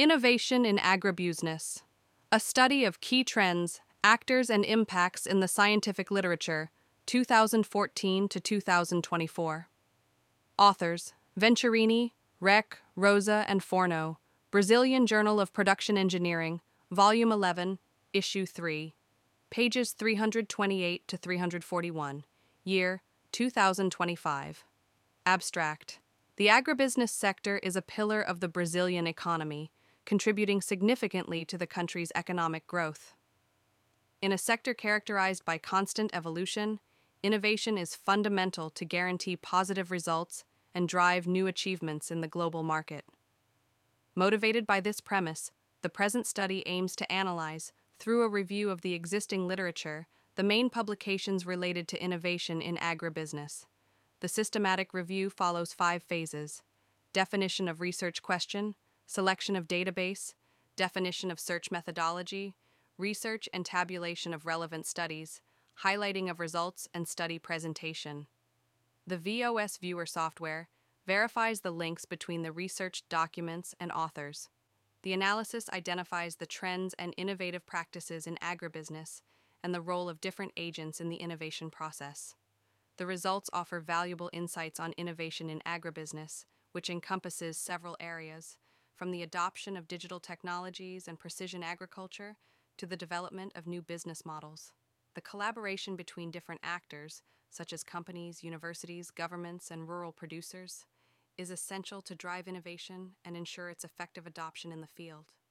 Innovation in Agribusiness, a study of key trends, actors, and impacts in the scientific literature, 2014 to 2024. Authors: Venturini, Rec, Rosa, and Forno, Brazilian Journal of Production Engineering, Volume 11, Issue 3, pages 328 to 341, year 2025. Abstract: The agribusiness sector is a pillar of the Brazilian economy, contributing significantly to the country's economic growth. In a sector characterized by constant evolution, innovation is fundamental to guarantee positive results and drive new achievements in the global market. Motivated by this premise, the present study aims to analyze, through a review of the existing literature, the main publications related to innovation in agribusiness. The systematic review follows 5 phases: definition of research question, selection of database, definition of search methodology, research and tabulation of relevant studies, highlighting of results and study presentation. The VOS Viewer software verifies the links between the researched documents and authors. The analysis identifies the trends and innovative practices in agribusiness and the role of different agents in the innovation process. The results offer valuable insights on innovation in agribusiness, which encompasses several areas, from the adoption of digital technologies and precision agriculture to the development of new business models. The collaboration between different actors, such as companies, universities, governments, and rural producers, is essential to drive innovation and ensure its effective adoption in the field.